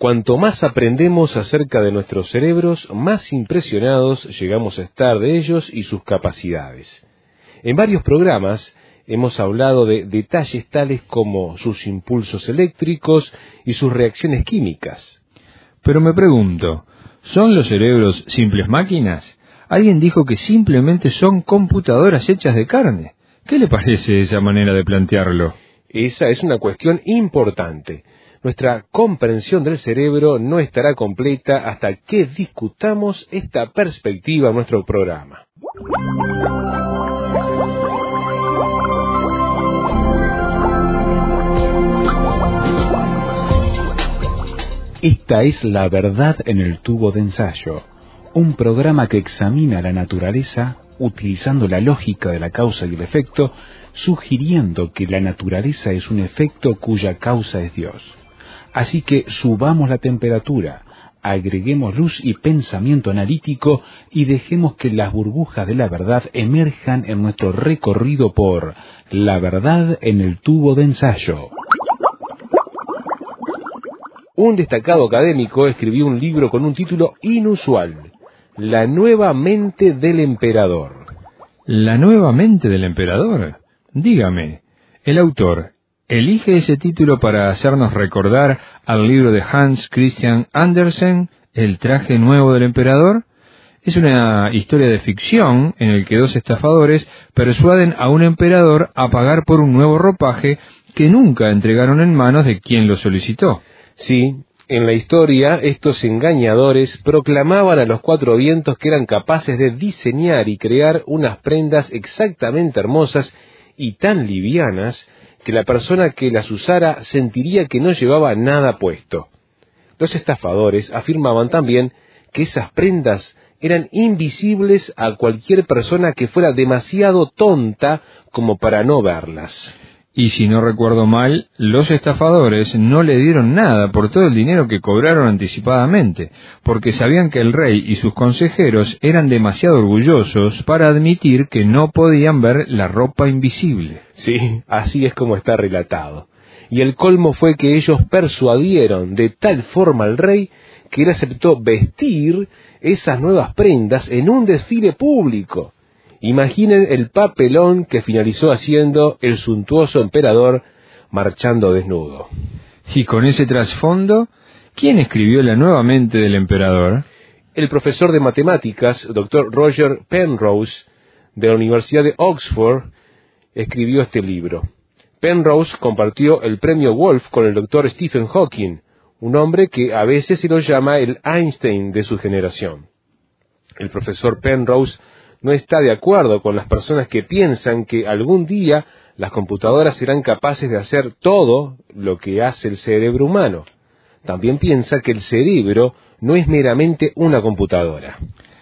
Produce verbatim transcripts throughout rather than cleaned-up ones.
Cuanto más aprendemos acerca de nuestros cerebros, más impresionados llegamos a estar de ellos y sus capacidades. En varios programas hemos hablado de detalles tales como sus impulsos eléctricos y sus reacciones químicas. Pero me pregunto, ¿son los cerebros simples máquinas? Alguien dijo que simplemente son computadoras hechas de carne. ¿Qué le parece esa manera de plantearlo? Esa es una cuestión importante. Nuestra comprensión del cerebro no estará completa hasta que discutamos esta perspectiva en nuestro programa. Esta es La Verdad en el Tubo de Ensayo, un programa que examina la naturaleza utilizando la lógica de la causa y el efecto, sugiriendo que la naturaleza es un efecto cuya causa es Dios. Así que subamos la temperatura, agreguemos luz y pensamiento analítico y dejemos que las burbujas de la verdad emerjan en nuestro recorrido por La Verdad en el Tubo de Ensayo. Un destacado académico escribió un libro con un título inusual, La nueva mente del emperador. ¿La nueva mente del emperador? Dígame, el autor elige ese título para hacernos recordar al libro de Hans Christian Andersen, El traje nuevo del emperador. Es una historia de ficción en el que dos estafadores persuaden a un emperador a pagar por un nuevo ropaje que nunca entregaron en manos de quien lo solicitó. Sí, en la historia estos engañadores proclamaban a los cuatro vientos que eran capaces de diseñar y crear unas prendas exactamente hermosas y tan livianas que la persona que las usara sentiría que no llevaba nada puesto. Los estafadores afirmaban también que esas prendas eran invisibles a cualquier persona que fuera demasiado tonta como para no verlas. Y si no recuerdo mal, los estafadores no le dieron nada por todo el dinero que cobraron anticipadamente, porque sabían que el rey y sus consejeros eran demasiado orgullosos para admitir que no podían ver la ropa invisible. Sí, así es como está relatado. Y el colmo fue que ellos persuadieron de tal forma al rey que él aceptó vestir esas nuevas prendas en un desfile público. Imaginen el papelón que finalizó haciendo el suntuoso emperador marchando desnudo. Y con ese trasfondo, ¿quién escribió La nueva mente del emperador? El profesor de matemáticas, doctor Roger Penrose, de la Universidad de Oxford, escribió este libro. Penrose compartió el premio Wolf con el doctor Stephen Hawking, un hombre que a veces se lo llama el Einstein de su generación. El profesor Penrose no está de acuerdo con las personas que piensan que algún día las computadoras serán capaces de hacer todo lo que hace el cerebro humano. También piensa que el cerebro no es meramente una computadora.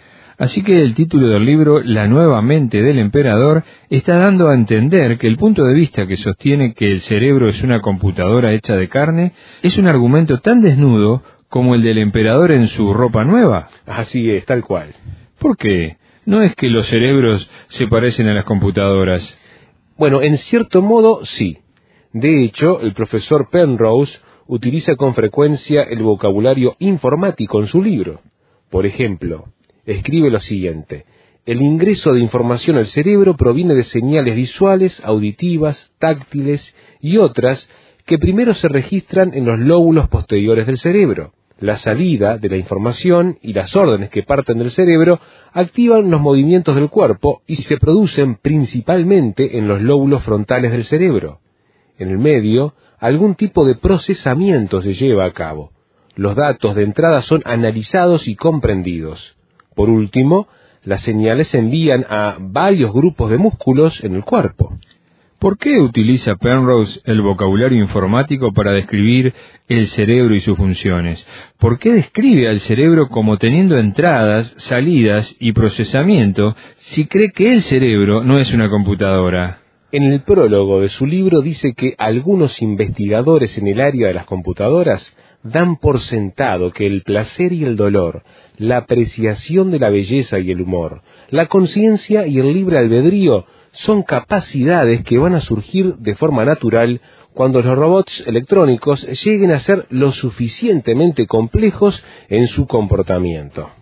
Así que el título del libro, La nueva mente del emperador, está dando a entender que el punto de vista que sostiene que el cerebro es una computadora hecha de carne es un argumento tan desnudo como el del emperador en su ropa nueva. Así es, tal cual. ¿Por qué? ¿No es que los cerebros se parecen a las computadoras? Bueno, en cierto modo, sí. De hecho, el profesor Penrose utiliza con frecuencia el vocabulario informático en su libro. Por ejemplo, escribe lo siguiente: el ingreso de información al cerebro proviene de señales visuales, auditivas, táctiles y otras que primero se registran en los lóbulos posteriores del cerebro. La salida de la información y las órdenes que parten del cerebro activan los movimientos del cuerpo y se producen principalmente en los lóbulos frontales del cerebro. En el medio, algún tipo de procesamiento se lleva a cabo. Los datos de entrada son analizados y comprendidos. Por último, las señales se envían a varios grupos de músculos en el cuerpo. ¿Por qué utiliza Penrose el vocabulario informático para describir el cerebro y sus funciones? ¿Por qué describe al cerebro como teniendo entradas, salidas y procesamiento si cree que el cerebro no es una computadora? En el prólogo de su libro dice que algunos investigadores en el área de las computadoras dan por sentado que el placer y el dolor, la apreciación de la belleza y el humor, la conciencia y el libre albedrío son capacidades que van a surgir de forma natural cuando los robots electrónicos lleguen a ser lo suficientemente complejos en su comportamiento.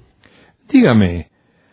Dígame,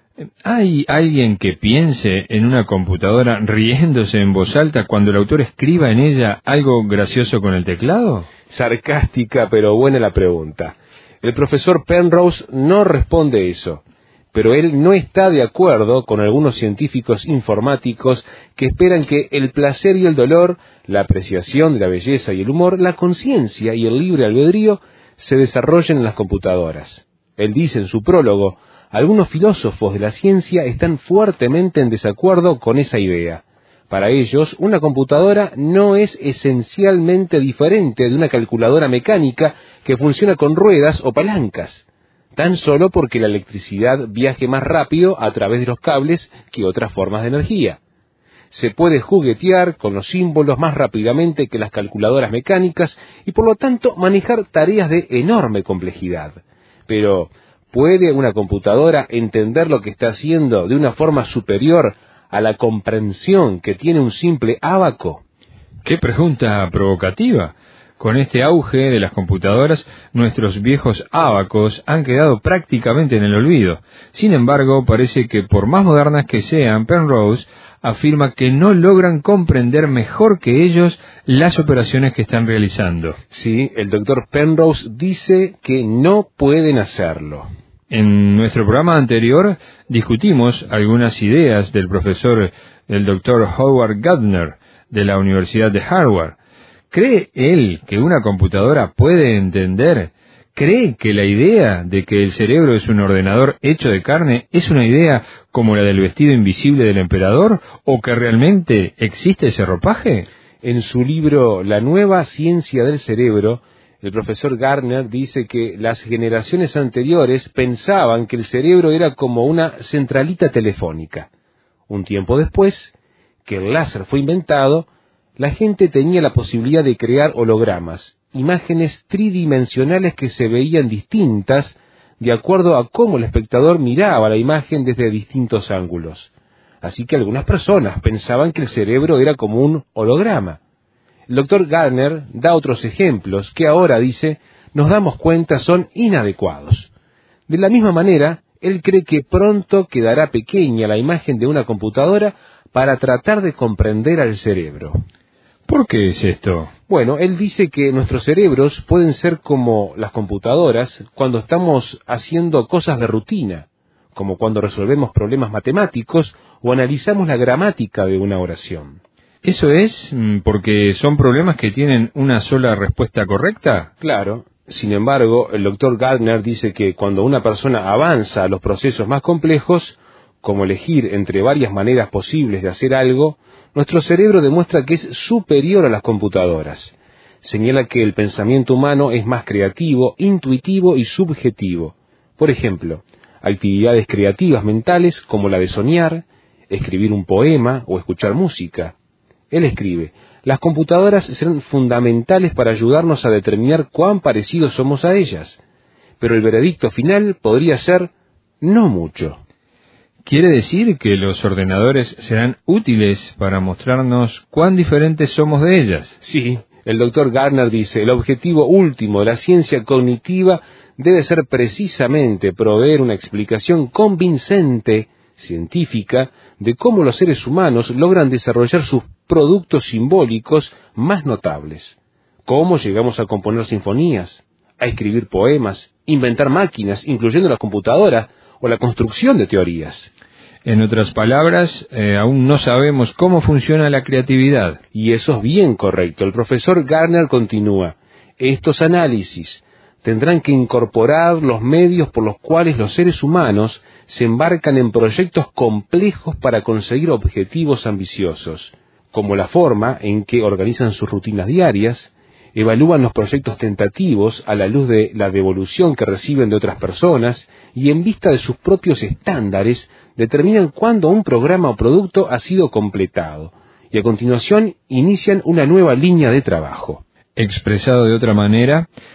¿hay alguien que piense en una computadora riéndose en voz alta cuando el autor escriba en ella algo gracioso con el teclado? Sarcástica, pero buena la pregunta. El profesor Penrose no responde eso, pero él no está de acuerdo con algunos científicos informáticos que esperan que el placer y el dolor, la apreciación de la belleza y el humor, la conciencia y el libre albedrío se desarrollen en las computadoras. Él dice en su prólogo: algunos filósofos de la ciencia están fuertemente en desacuerdo con esa idea. Para ellos, una computadora no es esencialmente diferente de una calculadora mecánica que funciona con ruedas o palancas, tan solo porque la electricidad viaje más rápido a través de los cables que otras formas de energía. Se puede juguetear con los símbolos más rápidamente que las calculadoras mecánicas y por lo tanto manejar tareas de enorme complejidad. Pero ¿puede una computadora entender lo que está haciendo de una forma superior a la comprensión que tiene un simple ábaco? ¡Qué pregunta provocativa! Con este auge de las computadoras, nuestros viejos ábacos han quedado prácticamente en el olvido. Sin embargo, parece que por más modernas que sean, Penrose afirma que no logran comprender mejor que ellos las operaciones que están realizando. Sí, el doctor Penrose dice que no pueden hacerlo. En nuestro programa anterior discutimos algunas ideas del profesor, el doctor Howard Gardner, de la Universidad de Harvard. ¿Cree él que una computadora puede entender? ¿Cree que la idea de que el cerebro es un ordenador hecho de carne es una idea como la del vestido invisible del emperador, o que realmente existe ese ropaje? En su libro La nueva ciencia del cerebro, el profesor Gardner dice que las generaciones anteriores pensaban que el cerebro era como una centralita telefónica. Un tiempo después, que el láser fue inventado, la gente tenía la posibilidad de crear hologramas, imágenes tridimensionales que se veían distintas de acuerdo a cómo el espectador miraba la imagen desde distintos ángulos. Así que algunas personas pensaban que el cerebro era como un holograma. El doctor Gardner da otros ejemplos que ahora, dice, nos damos cuenta son inadecuados. De la misma manera, él cree que pronto quedará pequeña la imagen de una computadora para tratar de comprender al cerebro. ¿Por qué es esto? Bueno, él dice que nuestros cerebros pueden ser como las computadoras cuando estamos haciendo cosas de rutina, como cuando resolvemos problemas matemáticos o analizamos la gramática de una oración. ¿Eso es porque son problemas que tienen una sola respuesta correcta? Claro. Sin embargo, el doctor Gardner dice que cuando una persona avanza a los procesos más complejos, como elegir entre varias maneras posibles de hacer algo, nuestro cerebro demuestra que es superior a las computadoras. Señala que el pensamiento humano es más creativo, intuitivo y subjetivo. Por ejemplo, actividades creativas mentales como la de soñar, escribir un poema o escuchar música. Él escribe: las computadoras serán fundamentales para ayudarnos a determinar cuán parecidos somos a ellas, pero el veredicto final podría ser no mucho. ¿Quiere decir que los ordenadores serán útiles para mostrarnos cuán diferentes somos de ellas? Sí, el doctor Gardner dice, el objetivo último de la ciencia cognitiva debe ser precisamente proveer una explicación convincente, científica, de cómo los seres humanos logran desarrollar sus productos simbólicos más notables. Cómo llegamos a componer sinfonías, a escribir poemas, inventar máquinas, incluyendo la computadora, o la construcción de teorías. En otras palabras, eh, aún no sabemos cómo funciona la creatividad. Y eso es bien correcto. El profesor Gardner continúa: estos análisis tendrán que incorporar los medios por los cuales los seres humanos se embarcan en proyectos complejos para conseguir objetivos ambiciosos, como la forma en que organizan sus rutinas diarias, evalúan los proyectos tentativos a la luz de la devolución que reciben de otras personas y en vista de sus propios estándares determinan cuándo un programa o producto ha sido completado y a continuación inician una nueva línea de trabajo. Expresado de otra manera,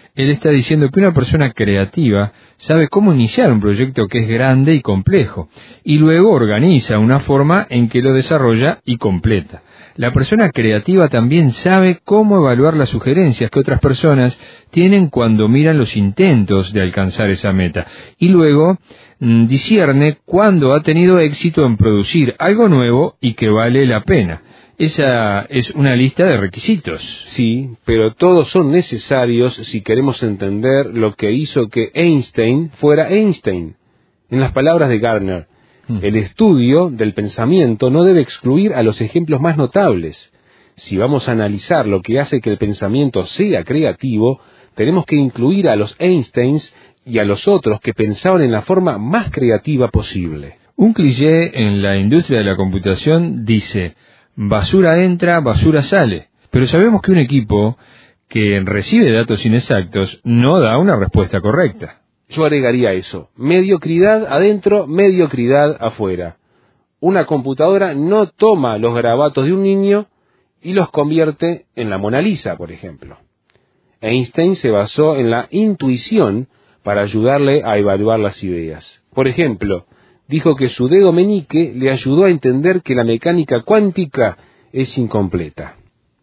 Él está diciendo que una persona creativa sabe cómo iniciar un proyecto que es grande y complejo, y luego organiza una forma en que lo desarrolla y completa. La persona creativa también sabe cómo evaluar las sugerencias que otras personas tienen cuando miran los intentos de alcanzar esa meta, y luego mmm, discierne cuándo ha tenido éxito en producir algo nuevo y que vale la pena. Esa es una lista de requisitos. Sí, pero todos son necesarios si queremos entender lo que hizo que Einstein fuera Einstein. En las palabras de Gardner, mm. el estudio del pensamiento no debe excluir a los ejemplos más notables. Si vamos a analizar lo que hace que el pensamiento sea creativo, tenemos que incluir a los Einsteins y a los otros que pensaban en la forma más creativa posible. Un cliché en la industria de la computación dice: basura entra, basura sale. Pero sabemos que un equipo que recibe datos inexactos no da una respuesta correcta. Yo agregaría eso: mediocridad adentro, mediocridad afuera. Una computadora no toma los garabatos de un niño y los convierte en la Mona Lisa, por ejemplo. Einstein se basó en la intuición para ayudarle a evaluar las ideas. Por ejemplo, dijo que su dedo meñique le ayudó a entender que la mecánica cuántica es incompleta.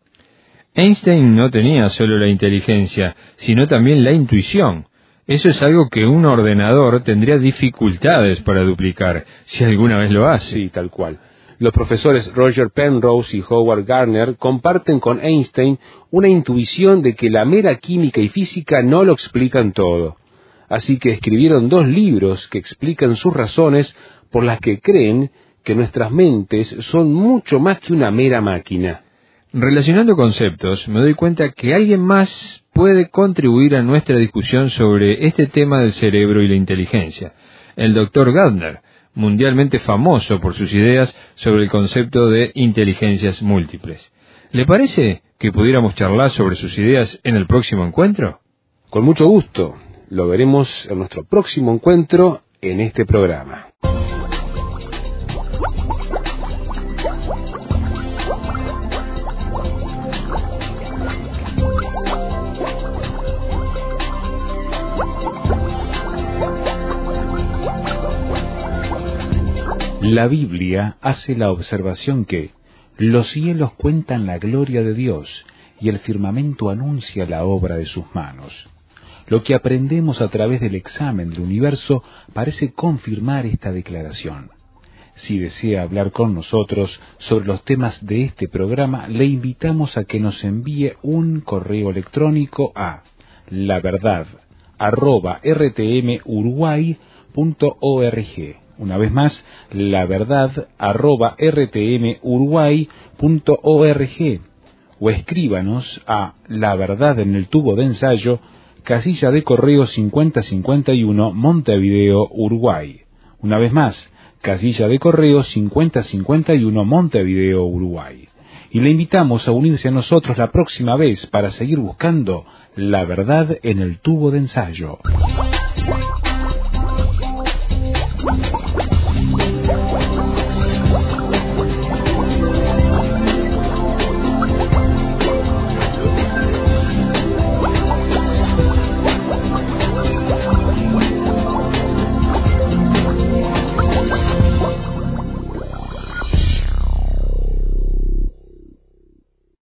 Einstein no tenía solo la inteligencia, sino también la intuición. Eso es algo que un ordenador tendría dificultades para duplicar, si alguna vez lo hace. Sí, tal cual. Los profesores Roger Penrose y Howard Gardner comparten con Einstein una intuición de que la mera química y física no lo explican todo. Así que escribieron dos libros que explican sus razones por las que creen que nuestras mentes son mucho más que una mera máquina. Relacionando conceptos, me doy cuenta que alguien más puede contribuir a nuestra discusión sobre este tema del cerebro y la inteligencia. El doctor Gardner, mundialmente famoso por sus ideas sobre el concepto de inteligencias múltiples. ¿Le parece que pudiéramos charlar sobre sus ideas en el próximo encuentro? Con mucho gusto. Lo veremos en nuestro próximo encuentro en este programa. La Biblia hace la observación que los cielos cuentan la gloria de Dios y el firmamento anuncia la obra de sus manos. Lo que aprendemos a través del examen del universo parece confirmar esta declaración. Si desea hablar con nosotros sobre los temas de este programa, le invitamos a que nos envíe un correo electrónico a laverdad arroba r t m uruguay punto org. Una vez más, laverdad arroba r t m uruguay punto org. O escríbanos a La Verdad en el Tubo de Ensayo, casilla de correo cincuenta cincuenta y uno, Montevideo, Uruguay. Una vez más, casilla de correo cincuenta cincuenta y uno, Montevideo, Uruguay. Y le invitamos a unirse a nosotros la próxima vez para seguir buscando la verdad en el tubo de ensayo.